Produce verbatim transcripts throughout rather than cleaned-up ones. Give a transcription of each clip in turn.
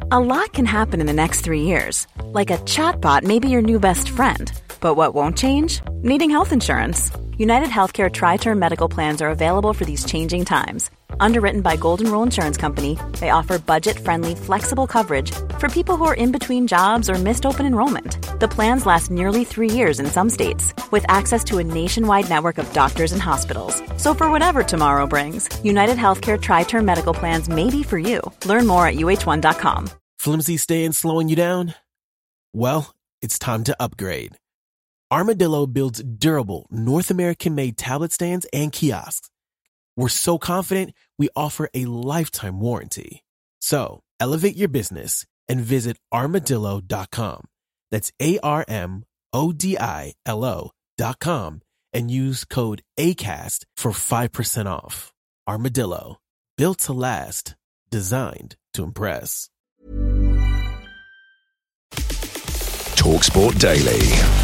A lot can happen in the next three years. Like a chatbot may be your new best friend. But what won't change? Needing health insurance. United Healthcare Tri-Term Medical Plans are available for these changing times. Underwritten by Golden Rule Insurance Company, they offer budget-friendly, flexible coverage for people who are in between jobs or missed open enrollment. The plans last nearly three years in some states, with access to a nationwide network of doctors and hospitals. So for whatever tomorrow brings, United Healthcare Tri-Term Medical Plans may be for you. Learn more at U H one dot com. Flimsy staying slowing you down? Well, it's time to upgrade. Armadillo builds durable, North American-made tablet stands and kiosks. We're so confident, we offer a lifetime warranty. So, elevate your business and visit armadillo dot com. That's A R M O D I L O dot com and use code ACAST for five percent off. Armadillo, built to last, designed to impress. TalkSport Daily.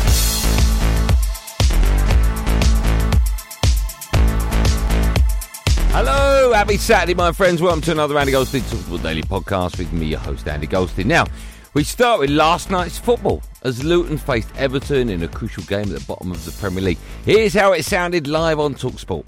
Hello, happy Saturday, my friends. Welcome to another Andy Goldstein TalkSport Daily podcast with me, your host, Andy Goldstein. Now, we start with last night's football as Luton faced Everton in a crucial game at the bottom of the Premier League. Here's how it sounded live on TalkSport.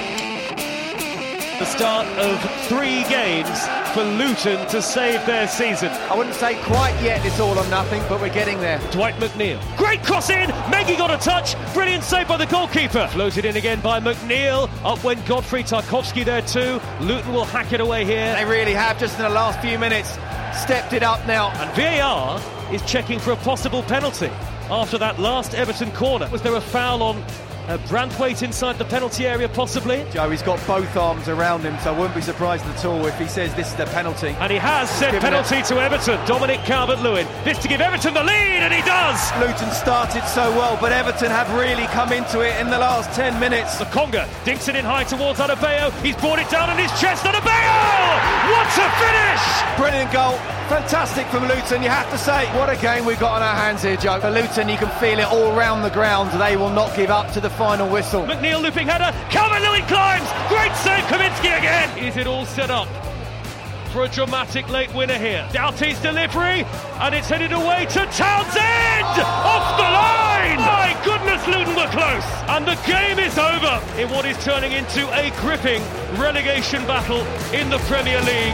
The start of three games for Luton to save their season. I wouldn't say quite yet it's all or nothing, but we're getting there. Dwight McNeil. Great cross in. Mengi got a touch. Brilliant save by the goalkeeper. Floated in again by McNeil. Up went Godfrey Tarkovsky there too. Luton will hack it away here. They really have, just in the last few minutes, stepped it up now. And V A R is checking for a possible penalty after that last Everton corner. Was there a foul on Uh, Branthwaite inside the penalty area, possibly? Joe, he's got both arms around him, so I wouldn't be surprised at all if he says this is the penalty. And he has said penalty it. to Everton. Dominic Calvert-Lewin. This to give Everton the lead, and he does! Luton started so well, but Everton have really come into it in the last ten minutes. The Conga dinks it in high towards Adebayo. He's brought it down on his chest. Adebayo! What a finish! Brilliant goal. Fantastic from Luton, you have to say. What a game we've got on our hands here, Joe. For Luton, you can feel it all round the ground. They will not give up to the final whistle. McNeil looping header. Calvert-Lewin climbs. Great save. Kaminsky again. Is it all set up for a dramatic late winner here? Doughty's delivery, and it's headed away to Townsend. Off the line. My goodness, Luton were close, and the game is over in what is turning into a gripping relegation battle in the Premier League.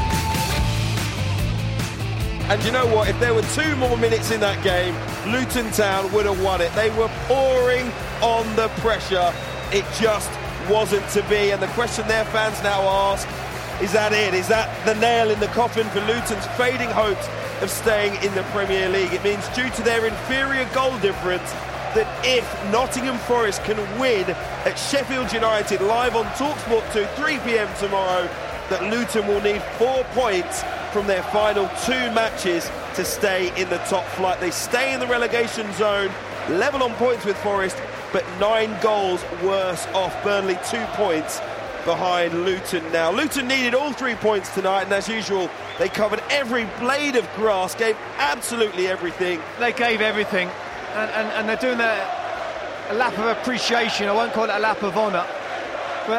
And you know what? If there were two more minutes in that game, Luton Town would have won it. They were pouring on the pressure. It just wasn't to be. And the question their fans now ask, is that it? Is that the nail in the coffin for Luton's fading hopes of staying in the Premier League? It means due to their inferior goal difference that if Nottingham Forest can win at Sheffield United live on TalkSport two, three p.m. tomorrow, that Luton will need four points from their final two matches to stay in the top flight. They stay in the relegation zone, level on points with Forest, but nine goals worse off. Burnley two points behind Luton now. Luton needed all three points tonight, and as usual, they covered every blade of grass, gave absolutely everything. They gave everything, and, and, and they're doing a, a lap of appreciation. I won't call it a lap of honour, but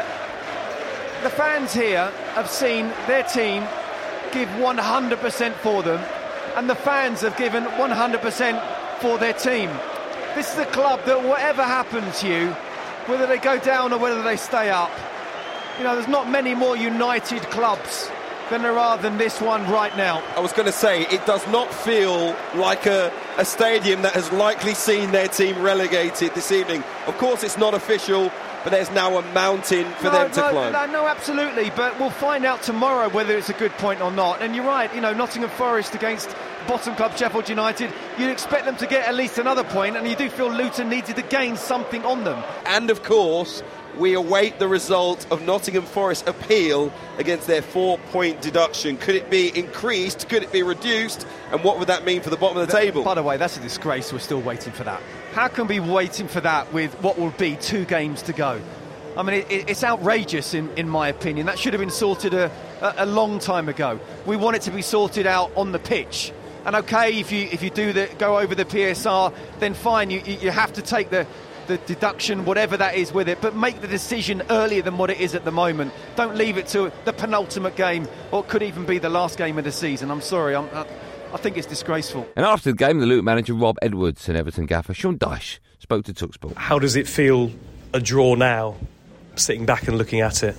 the fans here have seen their team give one hundred percent for them, and the fans have given one hundred percent for their team. This is a club that whatever happens to you, whether they go down or whether they stay up, you know, there's not many more united clubs than there are than this one right now. I was going to say, it does not feel like a, a stadium that has likely seen their team relegated this evening. Of course, it's not official, but there's now a mountain for no, them to no, climb. No, no, absolutely, but we'll find out tomorrow whether it's a good point or not. And you're right, you know, Nottingham Forest against bottom club Sheffield United, you'd expect them to get at least another point, and you do feel Luton needed to gain something on them. And of course, we await the result of Nottingham Forest's appeal against their four-point deduction. Could it be increased? Could it be reduced? And what would that mean for the bottom of the table? By the way, that's a disgrace. We're still waiting for that. How can we be waiting for that with what will be two games to go? I mean, it, it's outrageous in, in my opinion. That should have been sorted a, a, a long time ago. We want it to be sorted out on the pitch. And okay, if you if you do the, go over the P S R, then fine. You you have to take the the deduction, whatever that is with it, but make the decision earlier than what it is at the moment. Don't leave it to the penultimate game, or it could even be the last game of the season. I'm sorry, I'm, I, I think it's disgraceful. And after the game, the Luton manager Rob Edwards and Everton gaffer Sean Dyche spoke to TalkSport. How does it feel, a draw now, sitting back and looking at it?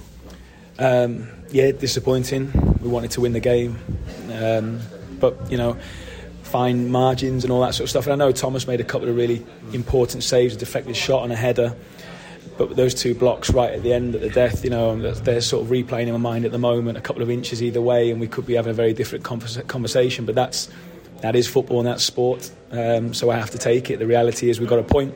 Um, yeah, disappointing. We wanted to win the game, um, but, you know, fine margins and all that sort of stuff. And I know Thomas made a couple of really important saves, a deflected shot and a header, but those two blocks right at the end, at the death, you know, they're sort of replaying in my mind at the moment, a couple of inches either way, and we could be having a very different conversation. But that's that is football and that's sport, um, so I have to take it. The reality is we've got a point,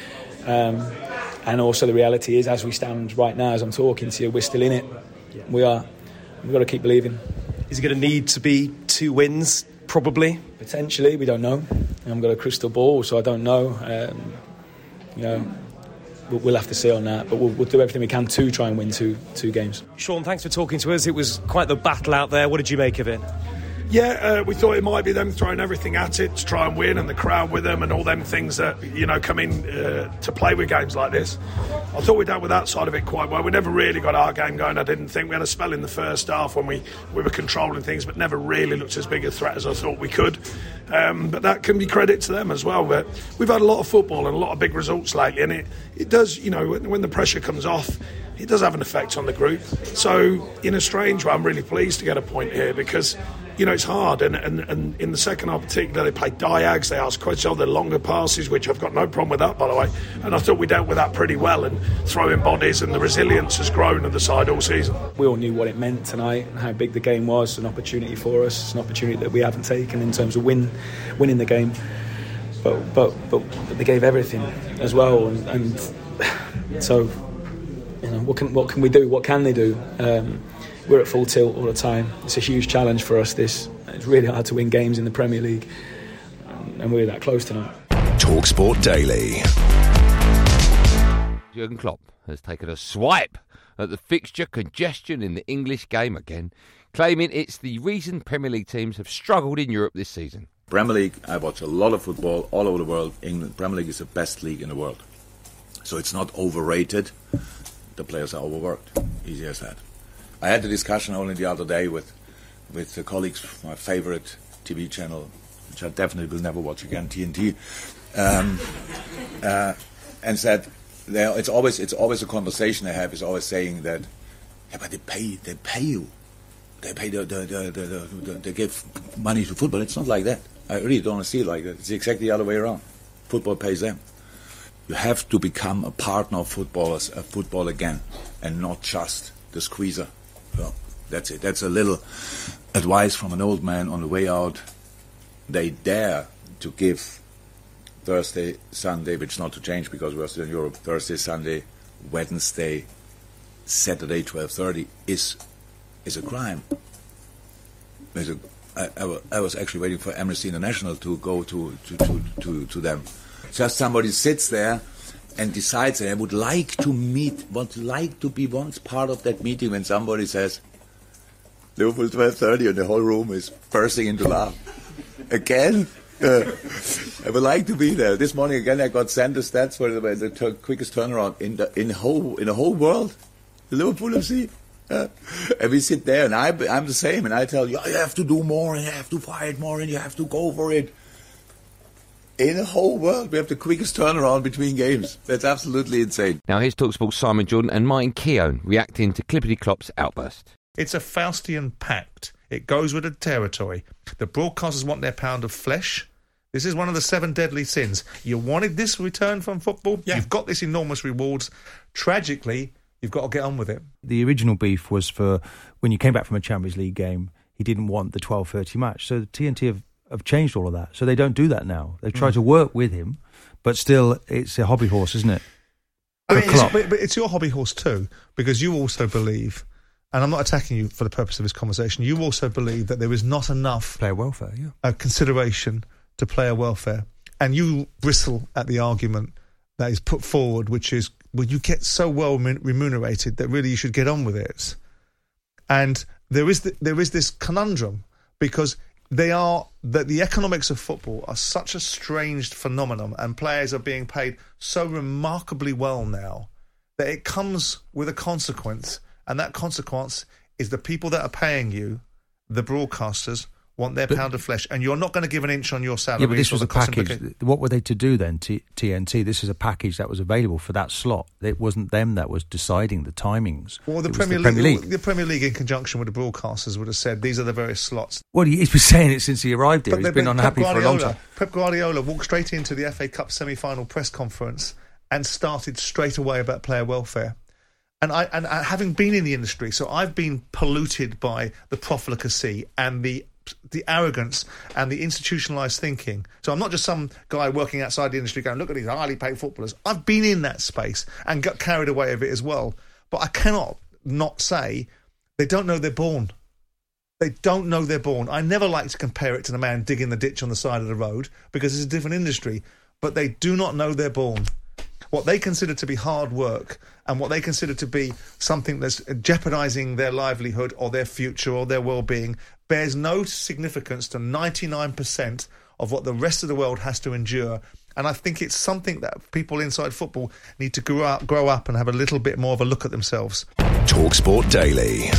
um, and also the reality is, as we stand right now, as I'm talking to you, we're still in it. We are. We've got to keep believing. Is it going to need to be two wins? Probably. Potentially, we don't know. I haven't got a crystal ball, so I don't know. Um, you know, we'll, we'll have to see on that, but we'll, we'll do everything we can to try and win two two games. Sean, thanks for talking to us. It was quite the battle out there. What did you make of it? Yeah, uh, we thought it might be them throwing everything at it to try and win, and the crowd with them and all them things that, you know, come in uh, to play with games like this. I thought we dealt with that side of it quite well. We never really got our game going, I didn't think. We had a spell in the first half when we, we were controlling things, but never really looked as big a threat as I thought we could. Um, but that can be credit to them as well. But we've had a lot of football and a lot of big results lately, and it, it does, you know, when, when the pressure comes off, it does have an effect on the group. So, in a strange way, I'm really pleased to get a point here because, you know, it's hard. And, and, and in the second half particularly, they played diags, they asked questions on the longer passes, which I've got no problem with that, by the way. And I thought we dealt with that pretty well, and throwing bodies, and the resilience has grown on the side all season. We all knew what it meant tonight and how big the game was, an opportunity for us, it's an opportunity that we haven't taken in terms of win, winning the game. But, but, but, but they gave everything as well. And, and so... You know, what can what can we do? What can they do? Um, we're at full tilt all the time. It's a huge challenge for us. This it's really hard to win games in the Premier League, and we're that close tonight. TalkSport Daily. Jurgen Klopp has taken a swipe at the fixture congestion in the English game again, claiming it's the reason Premier League teams have struggled in Europe this season. Premier League, I watch a lot of football all over the world. England Premier League is the best league in the world, so it's not overrated. The players are overworked. Easy as that. I had the discussion only the other day with with the colleagues from my favourite T V channel, which I definitely will never watch again, T N T, um, uh, and said it's always it's always a conversation I have is always saying that, yeah, but they pay they pay you, they pay the the, the, the, the, the they give money to football. It's not like that. I really don't see it like that. It's exactly the other way around. Football pays them. You have to become a partner of footballers, a football again, and not just the squeezer. Well, that's it. That's a little advice from an old man on the way out. They dare to give Thursday, Sunday, which is not to change because we're still in Europe, Thursday, Sunday, Wednesday, Saturday, twelve thirty is is a crime. There's a, I, I, I was actually waiting for Amnesty International to go to, to, to, to, to them. Just somebody sits there and decides that I would like to meet, would like to be once part of that meeting when somebody says, Liverpool twelve thirty, and the whole room is bursting into laugh. Again? Uh, I would like to be there. This morning again I got sent the stats for the, the t- quickest turnaround in the in the whole in the whole world. The Liverpool F C. Uh, and we sit there and I, I'm the same, and I tell you, you have to do more and you have to fight more and you have to go for it. In the whole world, we have the quickest turnaround between games. That's absolutely insane. Now here's TalkSport's Simon Jordan and Martin Keown reacting to Clippity Klopp's outburst. It's a Faustian pact. It goes with the territory. The broadcasters want their pound of flesh. This is one of the seven deadly sins. You wanted this return from football? Yeah. You've got this enormous rewards. Tragically, you've got to get on with it. The original beef was for when you came back from a Champions League game, he didn't want the twelve thirty match. So the T N T have have changed all of that. So they don't do that now. They try mm. to work with him, but still it's a hobby horse, isn't it? I mean, it's, but, but it's your hobby horse too, because you also believe, and I'm not attacking you for the purpose of this conversation, you also believe that there is not enough player welfare, yeah, uh, consideration to player welfare. And you bristle at the argument that is put forward, which is, well, you get so well remunerated that really you should get on with it. And there is the, there is this conundrum, because they are that the economics of football are such a strange phenomenon, and players are being paid so remarkably well now that it comes with a consequence, and that consequence is the people that are paying you, the broadcasters, want their but, pound of flesh, and you're not going to give an inch on your salary. Yeah, but this was the a package. What were they to do then, T- TNT? This is a package that was available for that slot. It wasn't them that was deciding the timings. Well, the, it Premier, was the League, Premier League. The Premier League, in conjunction with the broadcasters, would have said these are the various slots. Well, he's been saying it since he arrived here. But He's been Pep unhappy Guardiola, for a long time. Pep Guardiola walked straight into the F A Cup semi-final press conference and started straight away about player welfare. And I and uh, having been in the industry, so I've been polluted by the profligacy and the the arrogance and the institutionalised thinking. So I'm not just some guy working outside the industry going, look at these highly paid footballers. I've been in that space and got carried away with it as well. But I cannot not say they don't know they're born. They don't know they're born. I never like to compare it to the man digging the ditch on the side of the road because it's a different industry. But they do not know they're born. What they consider to be hard work and what they consider to be something that's jeopardising their livelihood or their future or their well-being bears no significance to ninety-nine percent of what the rest of the world has to endure. And I think it's something that people inside football need to grow up, grow up and have a little bit more of a look at themselves. TalkSport Daily.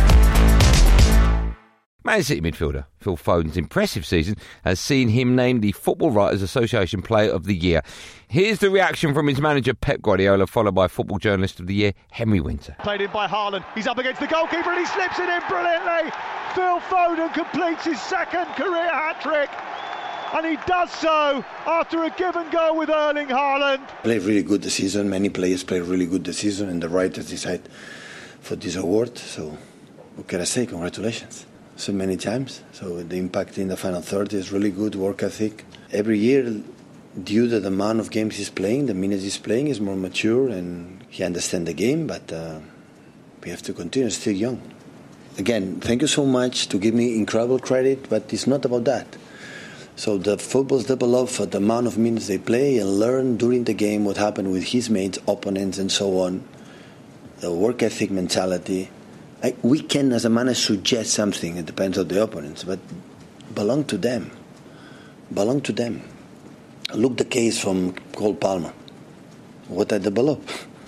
Man City midfielder Phil Foden's impressive season has seen him named the Football Writers Association Player of the Year. Here's the reaction from his manager Pep Guardiola, followed by Football Journalist of the Year Henry Winter. Played in by Haaland. He's up against the goalkeeper and he slips it in brilliantly. Phil Foden completes his second career hat-trick. And he does so after a given goal with Erling Haaland. Played really good this season. Many players played really good this season, and the writers decide for this award. So, what can I say? Congratulations. So many times. So the impact in the final third is really good, work ethic. Every year, due to the amount of games he's playing, the minutes he's playing, is more mature and he understands the game, but uh, we have to continue, still young. Again, thank you so much to give me incredible credit, but it's not about that. So the football's developed for the amount of minutes they play and learn during the game what happened with his mates, opponents, and so on. The work ethic mentality. I, we can, as a manager, suggest something. It depends on the opponents, but belong to them. Belong to them. Look the case from Cole Palmer. What I develop,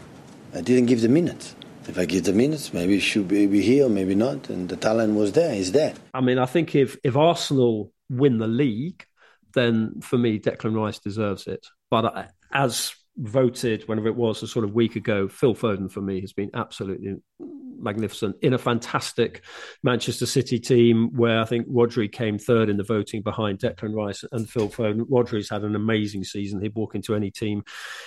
I didn't give the minutes. If I give the minutes, maybe he should be here, maybe not. And the talent was there. It's there. I mean, I think if if Arsenal win the league, then for me, Declan Rice deserves it. But as voted, whenever it was, a sort of week ago, Phil Foden for me has been absolutely magnificent in a fantastic Manchester City team where I think Rodri came third in the voting behind Declan Rice and Phil Foden. Rodri's had an amazing season. He'd walk into any team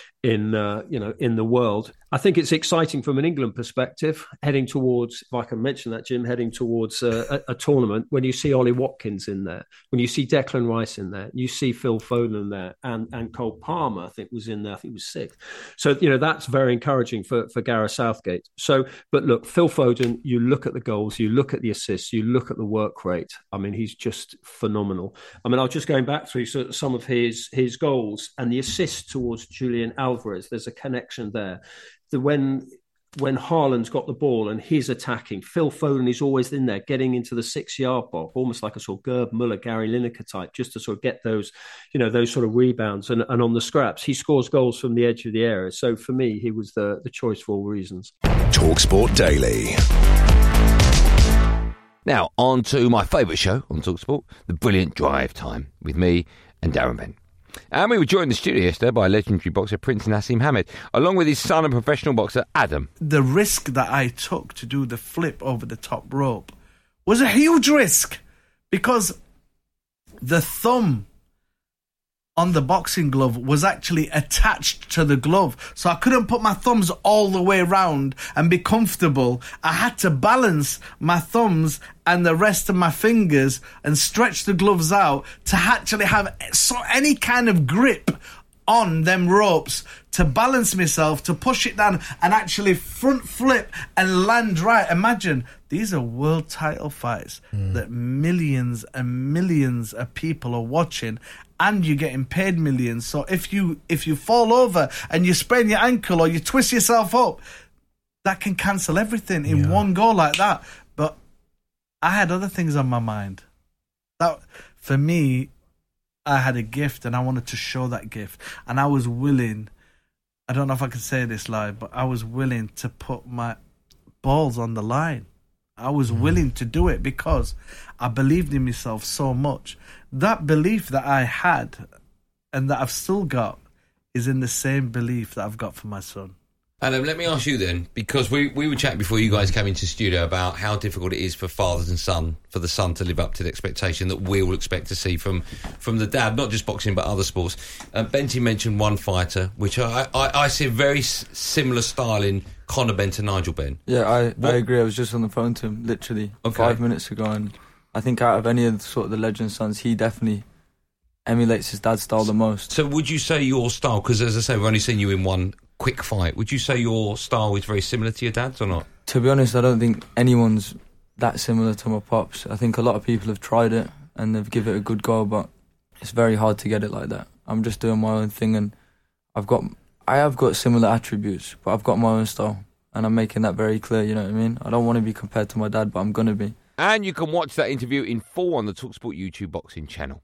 in uh, you know in the world. I think it's exciting from an England perspective, heading towards, if I can mention that, Jim, heading towards uh, a, a tournament when you see Ollie Watkins in there, when you see Declan Rice in there, you see Phil Foden there, and and Cole Palmer, I think, was in there. I think he was sixth. So, you know, that's very encouraging for, for Gareth Southgate. So, but look, Phil Foden, you look at the goals, you look at the assists, you look at the work rate. I mean, he's just phenomenal. I mean, I was just going back through some of his, his goals and the assists towards Julian Alvarez. There's a connection there. The, when when Haaland's got the ball and he's attacking, Phil Foden is always in there, getting into the six-yard box, almost like a sort of Gerb Muller, Gary Lineker type, just to sort of get those, you know, those sort of rebounds. And, and on the scraps, he scores goals from the edge of the area. So for me, he was the, the choice for all reasons. TalkSport Daily. Now, on to my favourite show on TalkSport, The Brilliant Drive Time, with me and Darren Bent. And we were joined in the studio yesterday by legendary boxer Prince Nassim Hamed, along with his son and professional boxer Adam. The risk that I took to do the flip over the top rope was a huge risk because the thumb on the boxing glove was actually attached to the glove. So I couldn't put my thumbs all the way around and be comfortable. I had to balance my thumbs and the rest of my fingers and stretch the gloves out to actually have so any kind of grip on them ropes to balance myself, to push it down and actually front flip and land right. Imagine, these are world title fights mm. that millions and millions of people are watching, and you're getting paid millions. So if you if you fall over and you sprain your ankle or you twist yourself up, that can cancel everything in yeah. one go like that. But I had other things on my mind. that for me, I had a gift and I wanted to show that gift. And I was willing, I don't know if I can say this live, but I was willing to put my balls on the line. I was willing to do it because I believed in myself so much. That belief that I had and that I've still got is in the same belief that I've got for my son. Adam, let me ask you then, because we, we were chatting before you guys came into the studio about how difficult it is for fathers and son, for the son to live up to the expectation that we all expect to see from, from the dad, not just boxing but other sports. Uh, Benty mentioned one fighter, which I, I, I see a very s- similar style in Conor Benn to Nigel Benn. Yeah, I, What- I agree. I was just on the phone to him literally Okay. five minutes ago, and I think out of any of the, sort of the legend sons, he definitely emulates his dad's style the most. So would you say your style, because as I say, we've only seen you in one quick fight, would you say your style is very similar to your dad's or not? To be honest, I don't think anyone's that similar to my pops. I think a lot of people have tried it and they've given it a good go, but it's very hard to get it like that. I'm just doing my own thing, and I've got, I have got similar attributes, but I've got my own style, and I'm making that very clear, you know what I mean? I don't want to be compared to my dad, but I'm going to be. And you can watch that interview in full on the TalkSport YouTube boxing channel.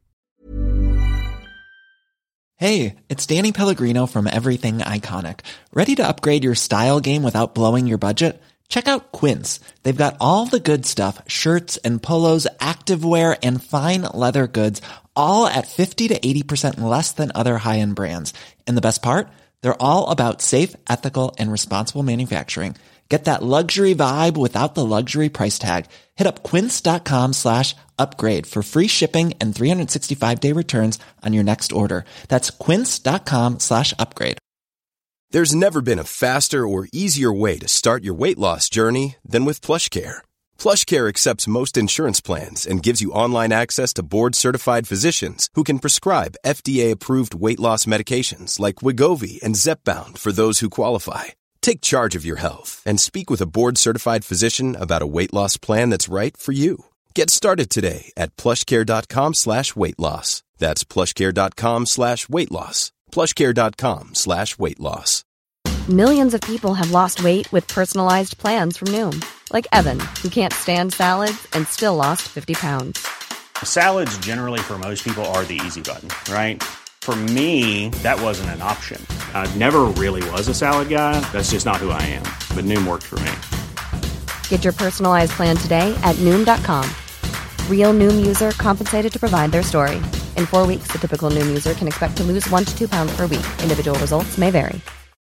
Hey, it's Danny Pellegrino from Everything Iconic. Ready to upgrade your style game without blowing your budget? Check out Quince. They've got all the good stuff, shirts and polos, activewear, and fine leather goods, all at fifty to eighty percent less than other high-end brands. And the best part? They're all about safe, ethical, and responsible manufacturing. Get that luxury vibe without the luxury price tag. Hit up quince.com slash upgrade for free shipping and three sixty-five day returns on your next order. That's quince.com slash upgrade. There's never been a faster or easier way to start your weight loss journey than with PlushCare. PlushCare accepts most insurance plans and gives you online access to board-certified physicians who can prescribe F D A-approved weight loss medications like Wegovy and Zepbound for those who qualify. Take charge of your health and speak with a board-certified physician about a weight loss plan that's right for you. Get started today at plushcare.com slash weight loss. That's plushcare.com slash weight loss. plushcare.com slash weight loss. Millions of people have lost weight with personalized plans from Noom. Like Evan, who can't stand salads and still lost fifty pounds. Salads generally for most people are the easy button, right? For me, that wasn't an option. I never really was a salad guy. That's just not who I am. But Noom worked for me. Get your personalized plan today at Noom dot com. Real Noom user compensated to provide their story. In four weeks, the typical Noom user can expect to lose one to two pounds per week. Individual results may vary.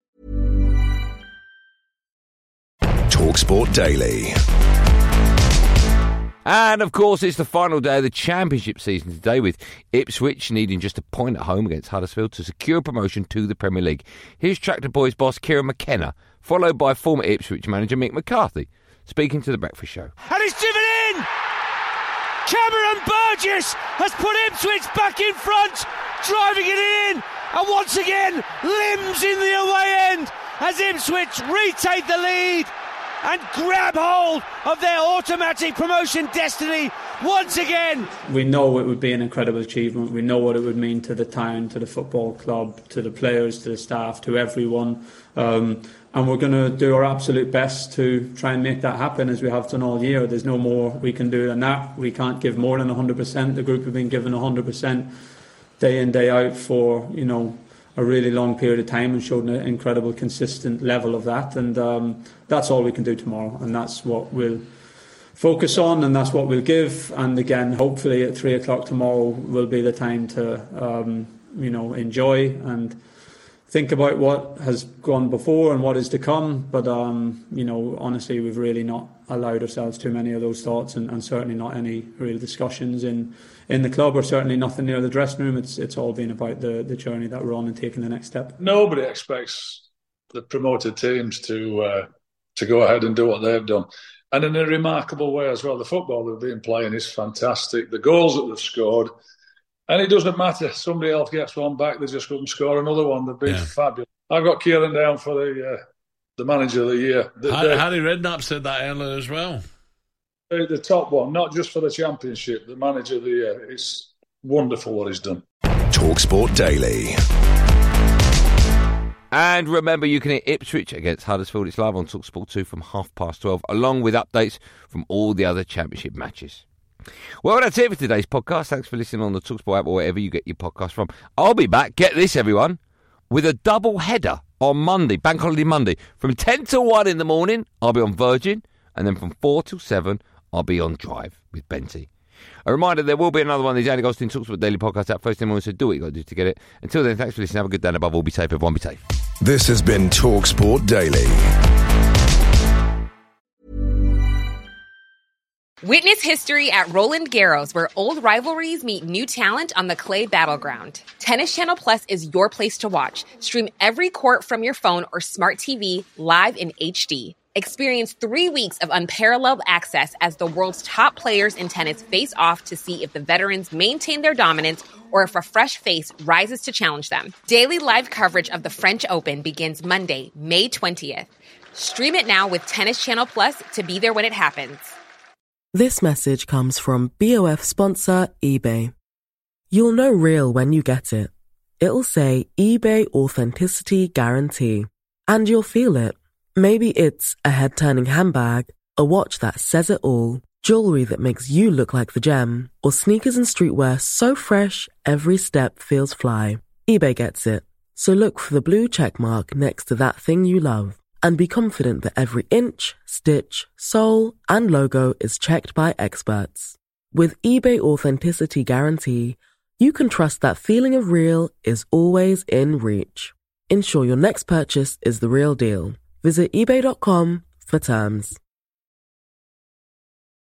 TalkSport Daily. And, of course, it's the final day of the Championship season today, with Ipswich needing just a point at home against Huddersfield to secure promotion to the Premier League. Here's Tractor Boys boss Kieran McKenna, followed by former Ipswich manager Mick McCarthy, speaking to The Breakfast Show. And he's driven in! Cameron Burgess has put Ipswich back in front, driving it in, and once again, limbs in the away end as Ipswich retake the lead and grab hold of their automatic promotion destiny once again. We know it would be an incredible achievement. We know what it would mean to the town, to the football club, to the players, to the staff, to everyone. Um, and we're going to do our absolute best to try and make that happen, as we have done all year. There's no more we can do than that. We can't give more than one hundred percent. The group have been given one hundred percent day in, day out for, you know, a really long period of time, and showed an incredible consistent level of that. And um, that's all we can do tomorrow, and that's what we'll focus on, and that's what we'll give. And again, hopefully at three o'clock tomorrow will be the time to um, you know, enjoy and think about what has gone before and what is to come. But um, you know, honestly, we've really not allowed ourselves too many of those thoughts, and, and certainly not any real discussions in in the club, or certainly nothing near the dressing room. It's it's all been about the the journey that we're on and taking the next step. Nobody expects the promoted teams to uh, to go ahead and do what they've done, and in a remarkable way as well. The football they've been playing is fantastic. The goals that they've scored, and it doesn't matter. Somebody else gets one back, they just go and score another one. They've been yeah. fabulous. I've got Kieran down for the uh, the manager of the year. The, the, Harry Redknapp said that earlier as well. The top one, not just for the Championship, the manager of the year. It's wonderful what he's done. TalkSport Daily. And remember, you can hear Ipswich against Huddersfield. It's live on TalkSport two from half past twelve, along with updates from all the other Championship matches. Well, that's it for today's podcast. Thanks for listening on the TalkSport app or wherever you get your podcast from. I'll be back, get this, everyone, with a double header on Monday, Bank Holiday Monday. From ten till one in the morning, I'll be on Virgin, and then from four till seven, I'll be on Drive with Benty. A reminder, there will be another one of these Andy Goldstein TalkSport Daily Podcast out first thing morning, so do what you got to do to get it. Until then, thanks for listening. Have a good day, and above all, be safe. Everyone be safe. This has been TalkSport Daily. Witness history at Roland Garros, where old rivalries meet new talent on the clay battleground. Tennis Channel Plus is your place to watch. Stream every court from your phone or smart T V live in H D. Experience three weeks of unparalleled access as the world's top players in tennis face off to see if the veterans maintain their dominance or if a fresh face rises to challenge them. Daily live coverage of the French Open begins Monday, May twentieth. Stream it now with Tennis Channel Plus to be there when it happens. This message comes from B O F sponsor eBay. You'll know real when you get it. It'll say eBay Authenticity Guarantee. And you'll feel it. Maybe it's a head-turning handbag, a watch that says it all, jewelry that makes you look like the gem, or sneakers and streetwear so fresh every step feels fly. eBay gets it. So look for the blue check mark next to that thing you love. And be confident that every inch, stitch, sole, and logo is checked by experts. With eBay Authenticity Guarantee, you can trust that feeling of real is always in reach. Ensure your next purchase is the real deal. Visit ebay dot com for terms.